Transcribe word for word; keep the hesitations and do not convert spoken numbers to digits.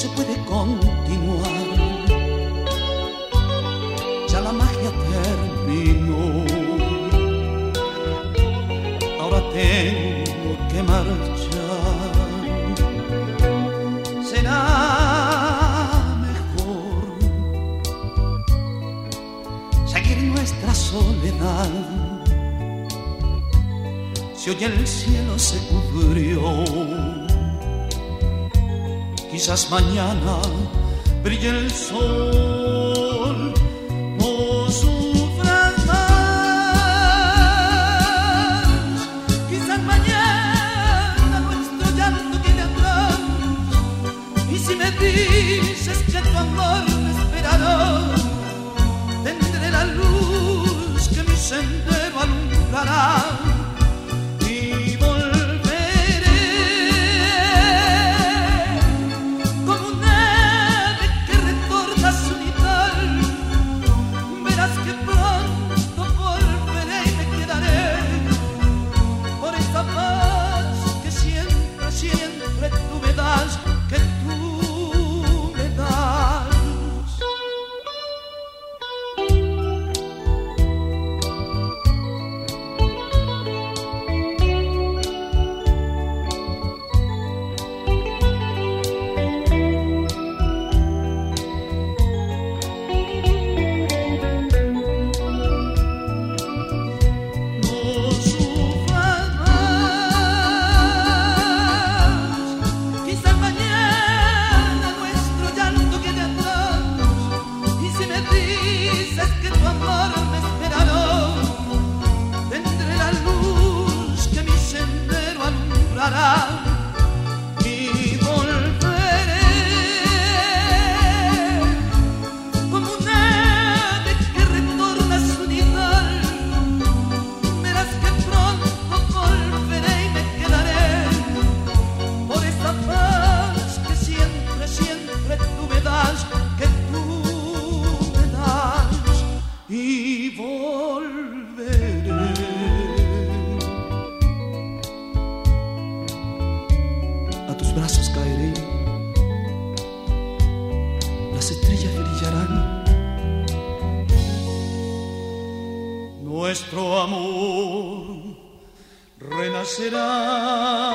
se puede continuar. Ya la magia terminó. Ahora tengo que marchar. Será mejor seguir nuestra soledad. Si hoy el cielo se cubrió, quizás mañana brille el sol. No sufras más, quizás mañana nuestro llanto quede atrás. Y si me dices que tu amor me esperará, tendré la luz que mi sendero alumbrará. Nuestro amor renacerá.